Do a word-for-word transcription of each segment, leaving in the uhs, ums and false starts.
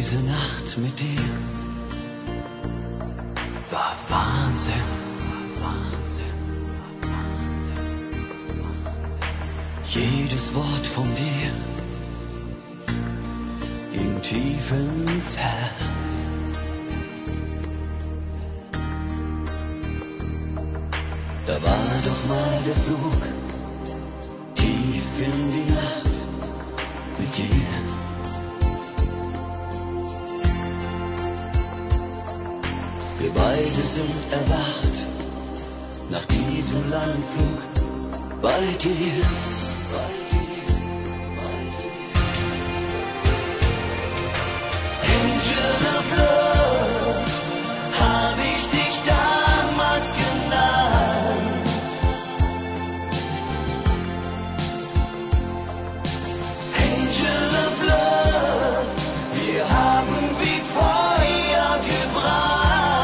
Diese Nacht mit dir war Wahnsinn, war Wahnsinn, war Wahnsinn, Wahnsinn. Jedes Wort von dir ging tief ins Herz. Da war doch mal der Flug tief in die Nacht mit dir. Wir beide sind erwacht nach diesem langen Flug bei dir, bei dir, bei dir. Angel of Love, hab ich dich damals genannt. Angel of Love, wir haben wie Feuer gebrannt.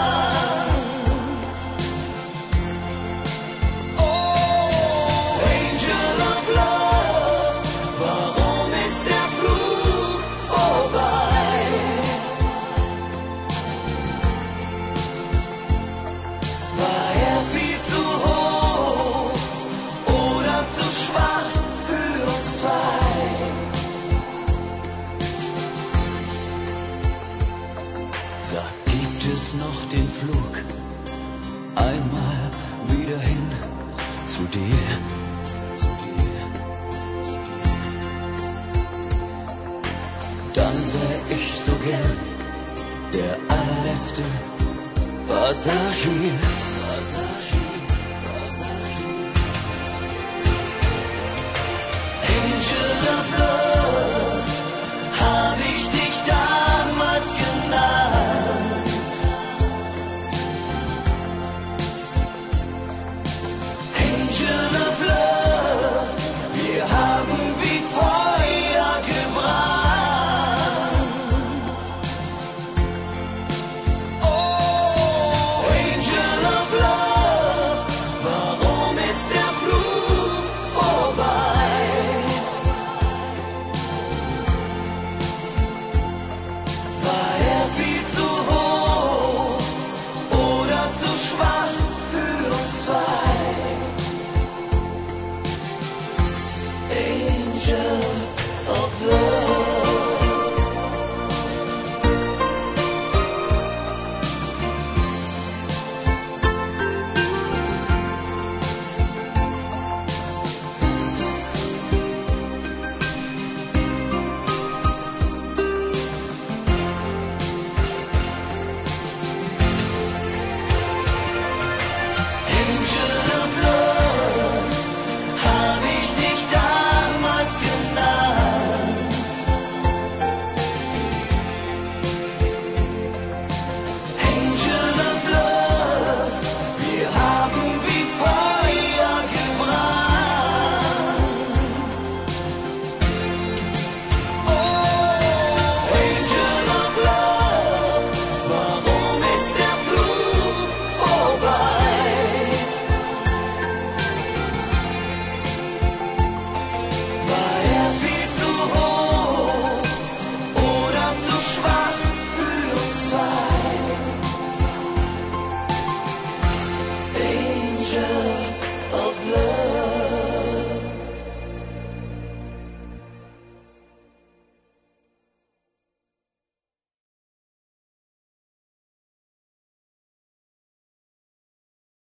Gibt es noch den Flug einmal wieder hin zu dir? Zu dir, zu dir. Dann wär ich so gern der allerletzte Passagier.